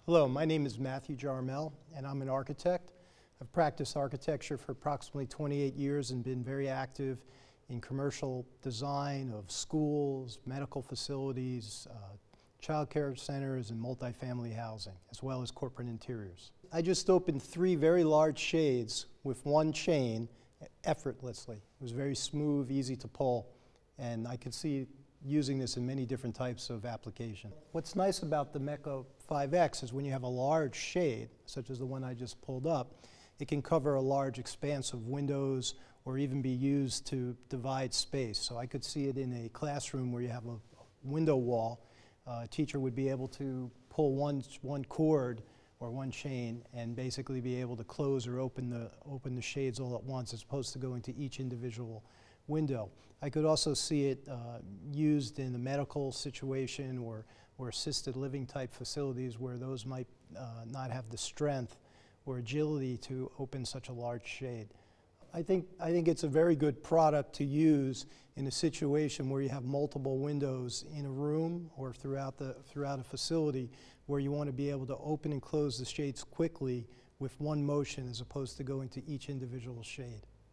Hello, my name is Matthew Jarmel, and I'm an architect. I've practiced architecture for approximately 28 years and been very active in commercial design of schools, medical facilities, child care centers, and multifamily housing, as well as corporate interiors. I just opened 3 very large shades with one chain effortlessly. It was very smooth, easy to pull, and I could see using this in many different types of application. What's nice about the Mecca 5X is when you have a large shade, such as the one I just pulled up, it can cover a large expanse of windows or even be used to divide space. So I could see it in a classroom where you have a window wall. A teacher would be able to pull one cord or one chain and basically be able to close or open the shades all at once, as opposed to going to each individual window. I could also see it used in a medical situation or assisted living type facilities where those might not have the strength or agility to open such a large shade. I think it's a very good product to use in a situation where you have multiple windows in a room or throughout a facility where you want to be able to open and close the shades quickly with one motion as opposed to going to each individual shade.